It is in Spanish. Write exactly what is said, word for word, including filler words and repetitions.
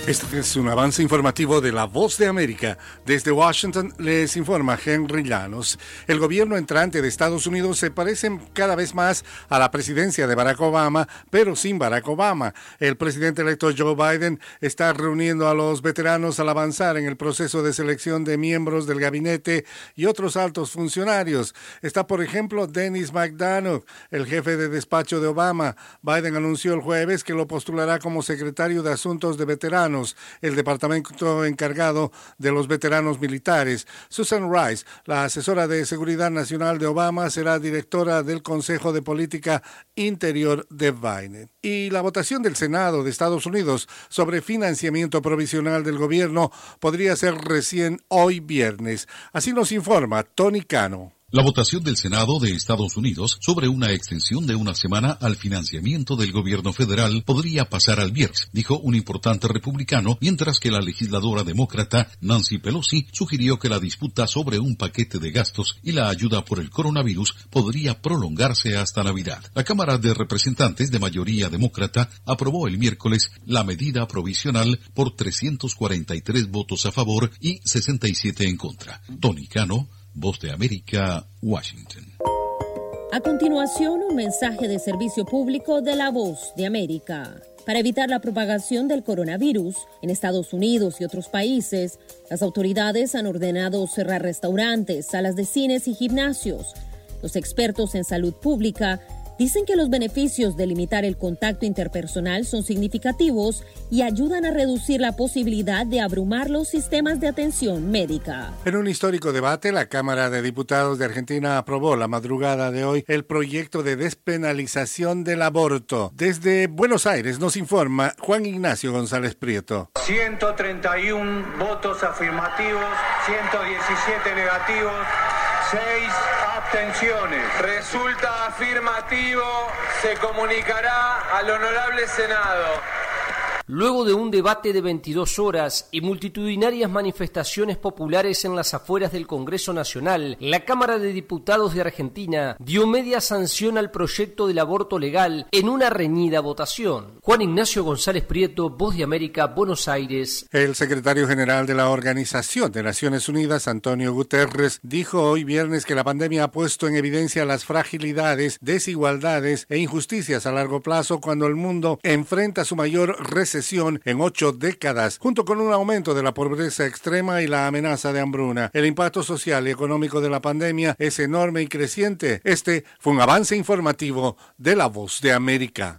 Este es un avance informativo de La Voz de América. Desde Washington les informa Henry Llanos. El gobierno entrante de Estados Unidos se parece cada vez más a la presidencia de Barack Obama, pero sin Barack Obama. El presidente electo Joe Biden está reuniendo a los veteranos al avanzar en el proceso de selección de miembros del gabinete y otros altos funcionarios. Está, por ejemplo, Dennis McDonough, el jefe de despacho de Obama. Biden anunció el jueves que lo postulará como secretario de Asuntos de Veteranos, el departamento encargado de los veteranos militares. Susan Rice, la asesora de Seguridad Nacional de Obama, será directora del Consejo de Política Interior de Biden. Y la votación del Senado de Estados Unidos sobre financiamiento provisional del gobierno podría ser recién hoy viernes. Así nos informa Tony Cano. La votación del Senado de Estados Unidos sobre una extensión de una semana al financiamiento del gobierno federal podría pasar al viernes, dijo un importante republicano, mientras que la legisladora demócrata Nancy Pelosi sugirió que la disputa sobre un paquete de gastos y la ayuda por el coronavirus podría prolongarse hasta Navidad. La Cámara de Representantes de mayoría demócrata aprobó el miércoles la medida provisional por trescientos cuarenta y tres votos a favor y sesenta y siete en contra. Tony Cano, Voz de América, Washington. A continuación, un mensaje de servicio público de la Voz de América. Para evitar la propagación del coronavirus en Estados Unidos y otros países, las autoridades han ordenado cerrar restaurantes, salas de cines y gimnasios. Los expertos en salud pública dicen que los beneficios de limitar el contacto interpersonal son significativos y ayudan a reducir la posibilidad de abrumar los sistemas de atención médica. En un histórico debate, la Cámara de Diputados de Argentina aprobó la madrugada de hoy el proyecto de despenalización del aborto. Desde Buenos Aires nos informa Juan Ignacio González Prieto. ciento treinta y uno votos afirmativos, ciento diecisiete negativos, seis abstenciones. Resulta afirmativo, se comunicará al Honorable Senado. Luego de un debate de veintidós horas y multitudinarias manifestaciones populares en las afueras del Congreso Nacional, la Cámara de Diputados de Argentina dio media sanción al proyecto del aborto legal en una reñida votación. Juan Ignacio González Prieto, Voz de América, Buenos Aires. El secretario general de la Organización de Naciones Unidas, Antonio Guterres, dijo hoy viernes que la pandemia ha puesto en evidencia las fragilidades, desigualdades e injusticias a largo plazo cuando el mundo enfrenta su mayor recesión en ocho décadas, junto con un aumento de la pobreza extrema y la amenaza de hambruna. El impacto social y económico de la pandemia es enorme y creciente. Este fue un avance informativo de La Voz de América.